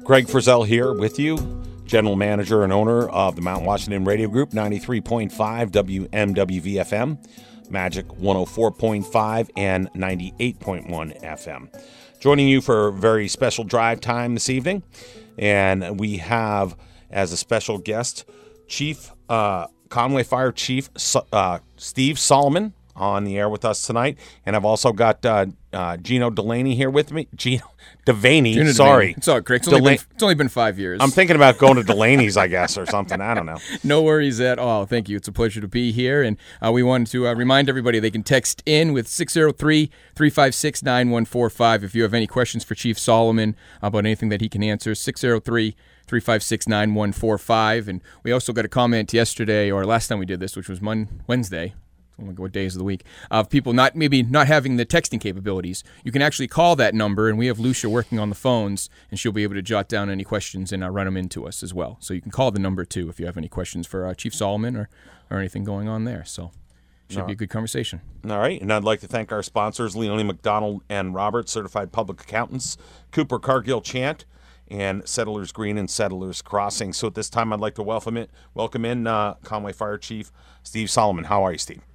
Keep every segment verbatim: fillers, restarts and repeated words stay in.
Greg Frizzell here with you, General Manager and owner of the Mount Washington Radio Group, ninety-three point five W M W V F M, Magic one oh four point five, and ninety-eight point one F M. Joining you for a very special drive time this evening, and we have as a special guest Chief uh, Conway Fire Chief uh, Steve Solomon on the air with us tonight, and I've also got uh, uh, Gino Delaney here with me. Gino Devaney, Gino sorry. Devaney. It's all correct. It's, only Delaney. been, it's only been five years. I'm thinking about going to Delaney's, I guess, or something. I don't know. No worries at all. Thank you. It's a pleasure to be here, and uh, we wanted to uh, remind everybody they can text in with six oh three, three five six, nine one four five if you have any questions for Chief Solomon about anything that he can answer. six oh three, three five six, nine one four five. And we also got a comment yesterday, or last time we did this, which was Mon- Wednesday. What days of the week, of people not maybe not having the texting capabilities. You can actually call that number, and we have Lucia working on the phones, and she'll be able to jot down any questions and uh, run them into us as well. So you can call the number, too, if you have any questions for uh, Chief Solomon or, or anything going on there. So should All be a good conversation. All right, and I'd like to thank our sponsors, Leonie McDonald and Roberts, Certified Public Accountants, Cooper Cargill Chant, and Settlers Green and Settlers Crossing. So at this time, I'd like to welcome it, welcome in uh, Conway Fire Chief Steve Solomon. How are you, Steve?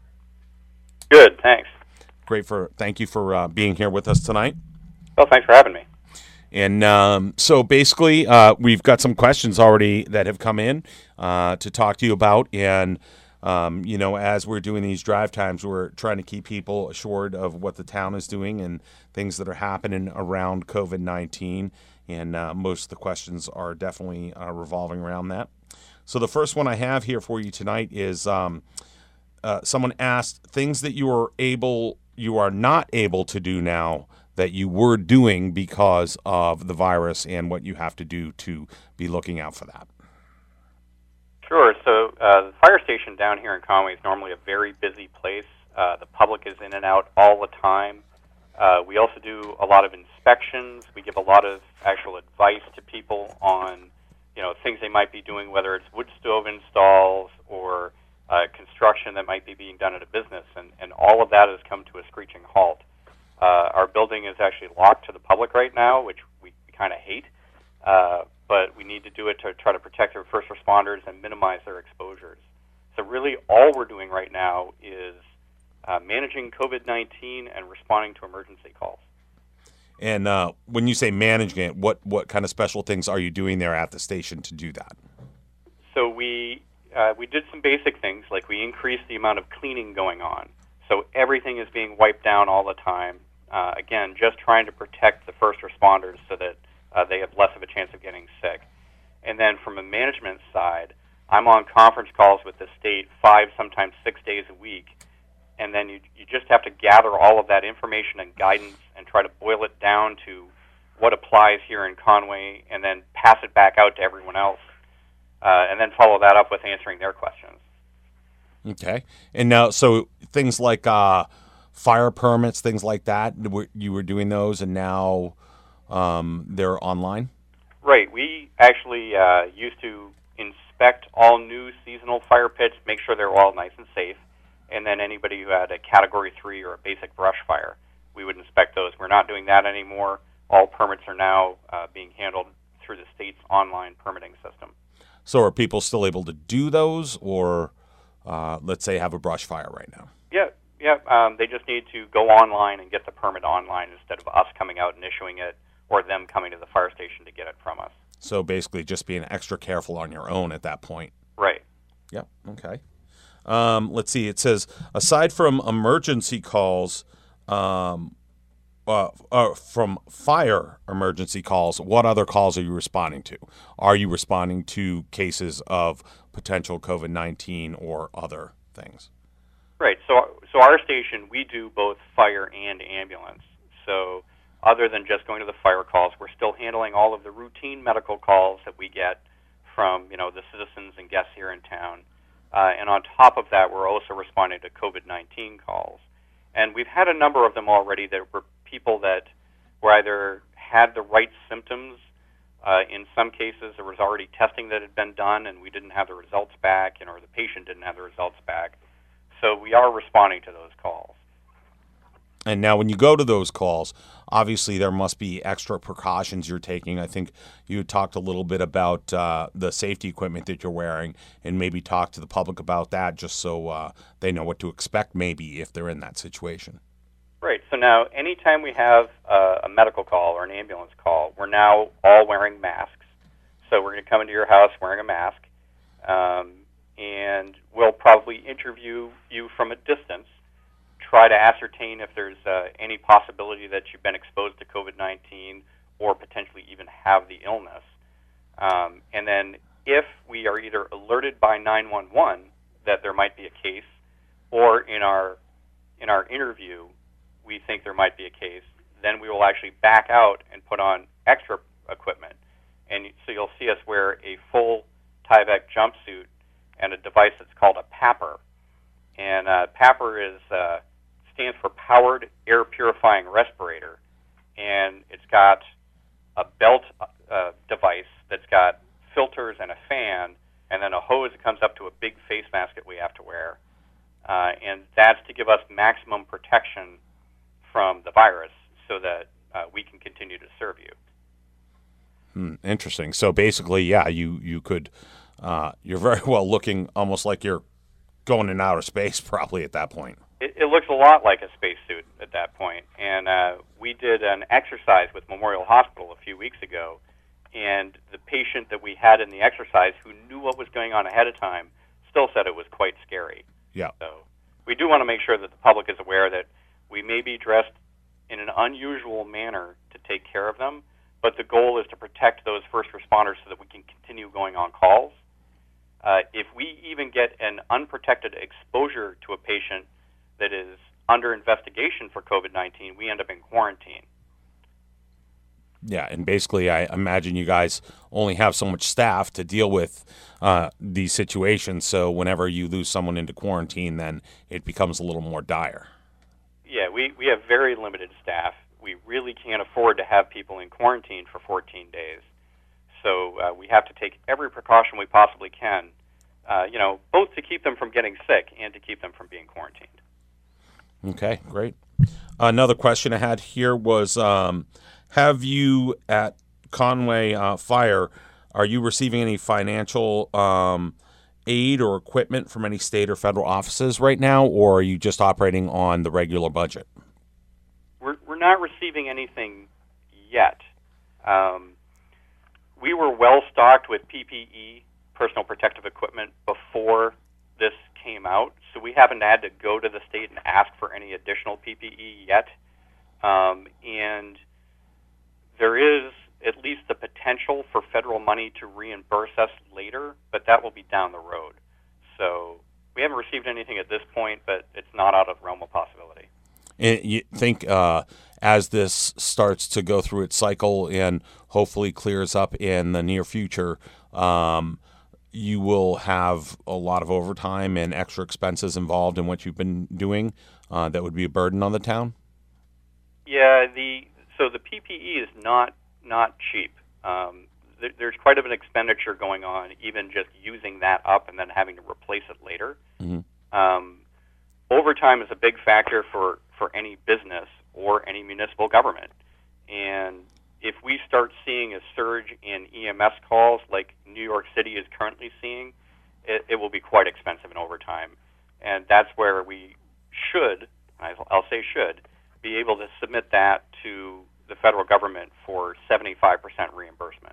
Good, thanks. Great for thank you for uh, being here with us tonight. Well, thanks for having me. And um, so basically, uh, we've got some questions already that have come in uh, to talk to you about. And, um, you know, as we're doing these drive times, we're trying to keep people assured of what the town is doing and things that are happening around COVID nineteen. And uh, most of the questions are definitely uh, revolving around that. So the first one I have here for you tonight is... Um, Uh, someone asked things that you are able, you are not able to do now that you were doing because of the virus, and what you have to do to be looking out for that. Sure. So uh, the fire station down here in Conway is normally a very busy place. Uh, the public is in and out all the time. Uh, we also do a lot of inspections. We give a lot of actual advice to people on, you know, things they might be doing, whether it's wood stove installs or Uh, construction that might be being done at a business, and, and all of that has come to a screeching halt. Uh, our building is actually locked to the public right now, which we, we kind of hate, uh, but we need to do it to try to protect our first responders and minimize their exposures. So really all we're doing right now is uh, managing COVID nineteen and responding to emergency calls. And uh, when you say managing it, what, what kind of special things are you doing there at the station to do that? So we... Uh, we did some basic things, like we increased the amount of cleaning going on. So everything is being wiped down all the time. Uh, again, just trying to protect the first responders so that uh, they have less of a chance of getting sick. And then from a management side, I'm on conference calls with the state five, sometimes six days a week. And then you, you just have to gather all of that information and guidance and try to boil it down to what applies here in Conway and then pass it back out to everyone else. Uh, and then follow that up with answering their questions. Okay. And now, so things like uh, fire permits, things like that, you were doing those, and now um, they're online? Right. We actually uh, used to inspect all new seasonal fire pits, make sure they're all nice and safe, and then anybody who had a Category three or a basic brush fire, we would inspect those. We're not doing that anymore. All permits are now uh, being handled through the state's online permitting system. So are people still able to do those, or uh, let's say have a brush fire right now? Yeah, yeah. Um, they just need to go online and get the permit online instead of us coming out and issuing it or them coming to the fire station to get it from us. So basically just being extra careful on your own at that point. Right. Yep, okay. Um, let's see. It says, aside from emergency calls, um, Uh, uh, from fire emergency calls, what other calls are you responding to? Are you responding to cases of potential COVID nineteen or other things? Right. So, so our station, we do both fire and ambulance. So other than just going to the fire calls, we're still handling all of the routine medical calls that we get from, you know, the citizens and guests here in town. Uh, and on top of that, we're also responding to COVID nineteen calls. And we've had a number of them already that were people that were either had the right symptoms. Uh, in some cases, there was already testing that had been done, and we didn't have the results back, and or the patient didn't have the results back. So we are responding to those calls. And now when you go to those calls, obviously there must be extra precautions you're taking. I think you talked a little bit about uh, the safety equipment that you're wearing, and maybe talk to the public about that just so uh, they know what to expect maybe if they're in that situation. Right. So now anytime we have uh, a medical call or an ambulance call, we're now all wearing masks. So we're going to come into your house wearing a mask, um, and we'll probably interview you from a distance, try to ascertain if there's uh, any possibility that you've been exposed to COVID nineteen or potentially even have the illness. Um, and then if we are either alerted by nine one one that there might be a case, or in our in our interview we think there might be a case, then we will actually back out and put on extra equipment. And so you'll see us wear a full Tyvek jumpsuit and a device that's called a PAPR. And uh, PAPR is uh, stands for Powered Air Purifying Respirator, and it's got a belt uh, device that's got filters and a fan, and then a hose that comes up to a big face mask that we have to wear, uh, and that's to give us maximum protection from the virus so that uh, we can continue to serve you. Hmm, interesting. So basically, yeah, you you could uh, you're very well looking, almost like you're going in outer space, probably at that point. It, it looks a lot like a spacesuit at that point. And uh, we did an exercise with Memorial Hospital a few weeks ago, and the patient that we had in the exercise who knew what was going on ahead of time still said it was quite scary. Yeah. So we do want to make sure that the public is aware that we may be dressed in an unusual manner to take care of them, but the goal is to protect those first responders so that we can continue going on calls. Uh, if we even get an unprotected exposure to a patient that is under investigation for COVID nineteen, we end up in quarantine. Yeah, and basically I imagine you guys only have so much staff to deal with uh, these situations, so whenever you lose someone into quarantine, then it becomes a little more dire. Yeah, we, we have very limited staff. We really can't afford to have people in quarantine for fourteen days. So uh, we have to take every precaution we possibly can, uh, you know, both to keep them from getting sick and to keep them from being quarantined. Okay, great. Another question I had here was, um, have you at Conway uh, Fire, are you receiving any financial um, aid or equipment from any state or federal offices right now, or are you just operating on the regular budget? We're, we're not receiving anything yet. Um, we were well stocked with P P E, personal protective equipment, before this came out, so we haven't had to go to the state and ask for any additional P P E yet. Um, and there is at least the potential for federal money to reimburse us later, but that will be down the road. So we haven't received anything at this point, but it's not out of realm of possibility. And you think uh, as this starts to go through its cycle and hopefully clears up in the near future, um, you will have a lot of overtime and extra expenses involved in what you've been doing uh, that would be a burden on the town? Yeah, the so the P P E is not not cheap. Um, there, there's quite a bit of expenditure going on, even just using that up and then having to replace it later. Mm-hmm. Um, overtime is a big factor for, for any business or any municipal government. And if we start seeing a surge in E M S calls like New York City is currently seeing, it, it will be quite expensive in overtime. And that's where we should, I'll say should, be able to submit that to the federal government for seventy-five percent reimbursement.